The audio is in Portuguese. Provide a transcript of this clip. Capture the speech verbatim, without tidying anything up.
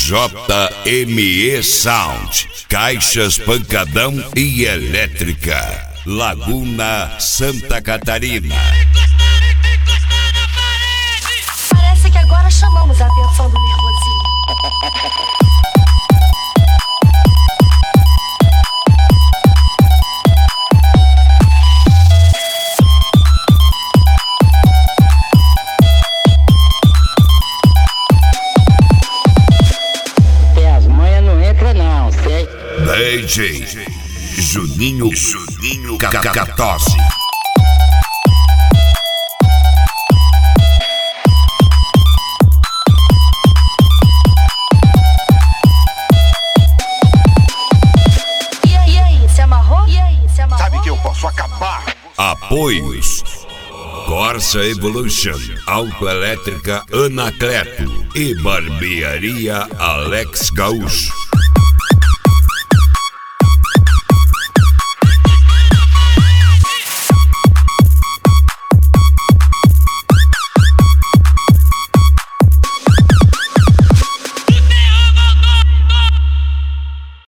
J M E Sound, caixas pancadão e elétrica, Laguna, Santa Catarina. Parece que agora chamamos a atenção do nervosinho. D J Juninho Juninho Cacatossi. E aí, e aí, se amarrou? E aí, se amarrou? Sabe que eu posso acabar? Apoios: Corsa Evolution, Autoelétrica Anacleto e Barbearia Alex Gaúcho.